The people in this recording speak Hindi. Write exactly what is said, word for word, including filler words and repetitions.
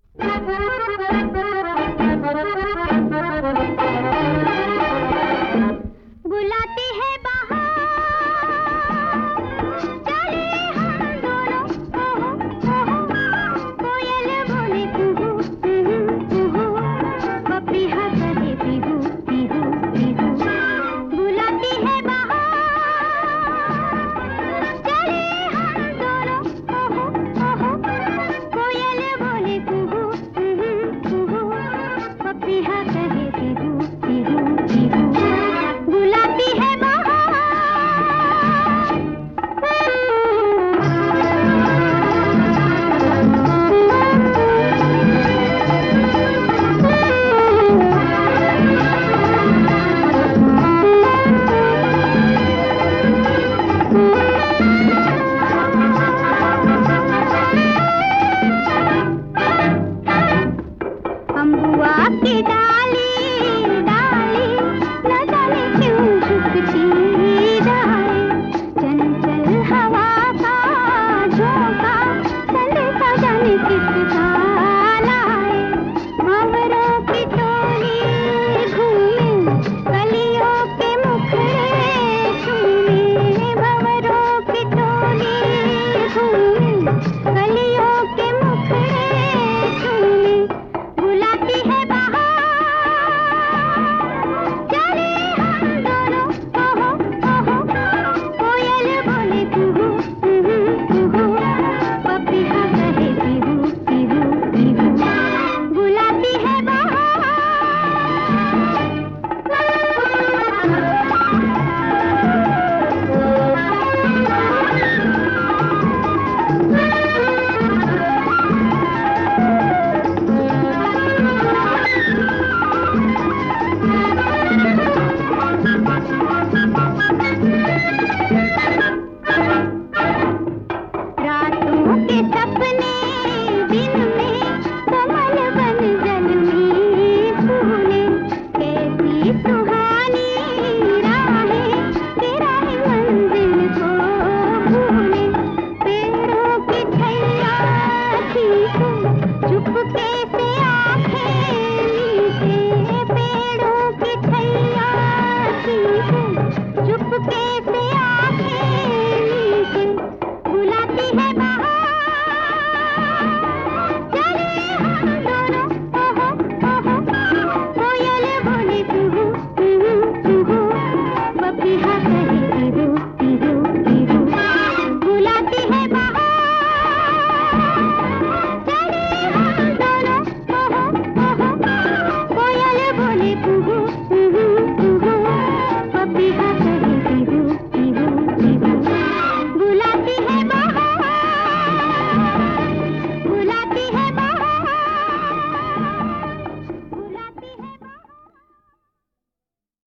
बुलाती है की डाली डाली न जाने क्यों झुकती जाए, चंचल हवा का झोंका संदेशा जाने किसका लाए। भंवरों की टोली घूमे कलियों के मुखड़े चूमे, भंवरों की टोली घूमे कलियों के मुखड़े चूमे। बुलाती है चुप के